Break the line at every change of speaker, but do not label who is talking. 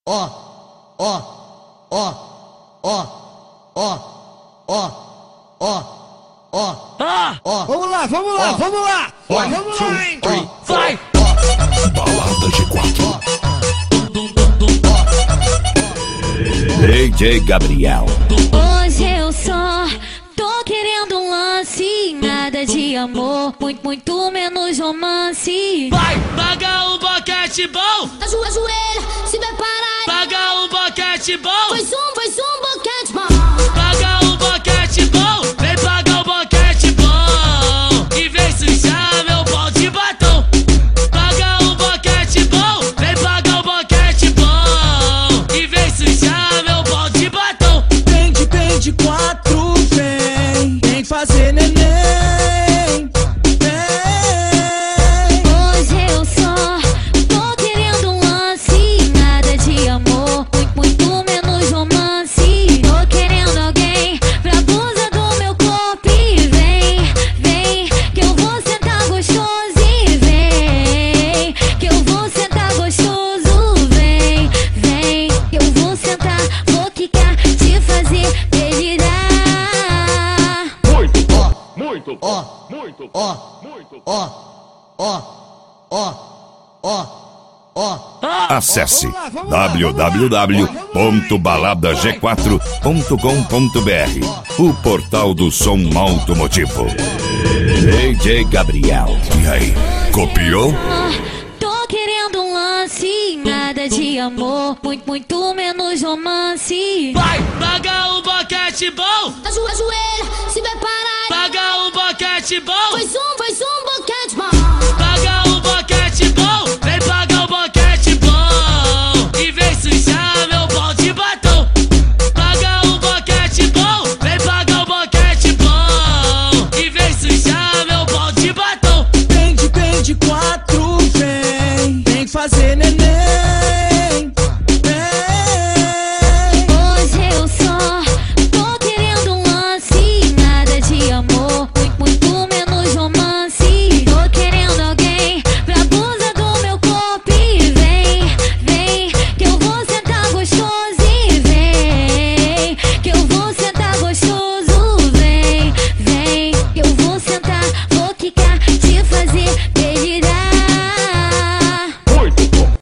Vamos lá, vamos lá, vamos lá! Vamos lá, hein?
Vai!
Balada G4. DJ Gabriel.
Hoje eu só tô querendo um lance, nada de amor, muito menos romance.
Vai! Paga um boquete bom!
Ajoelha, se prepara.
Paga um boquete bom!
Faz um boquete bom.
Paga um boquete bom! Vem pagar um boquete bom! E vem sujar meu pau de batom! Paga um boquete bom! Vem pagar um boquete bom! E vem sujar meu pau de batom!
Vem de quatro, vem fazer neném.
Hoje eu só tô querendo um lance, nada de amor, muito menos romance. Tô querendo alguém pra blusa do meu corpo e vem, que eu vou sentar gostoso e vem, que eu vou sentar gostoso, vem, que eu vou sentar, vou quicar, te fazer delirar.
Acesse www.baladag4.com.br, o portal do som automotivo. DJ Gabriel. E aí, copiou?
Tô querendo um lance, nada de amor, muito menos romance.
Vai! Paga um boquete bom!
Ajoelha, se prepara.
Paga um boquete bom!
Faz um boquete bom.
Paga um boquete bom! Vem pagar um boquete bom! E vem sujar meu pau de batom! Paga um boquete bom! Vem pagar um boquete bom! E vem sujar meu pau de batom!
Vem de quatro, vem fazer neném.
Hoje eu só tô querendo um lance, nada de amor,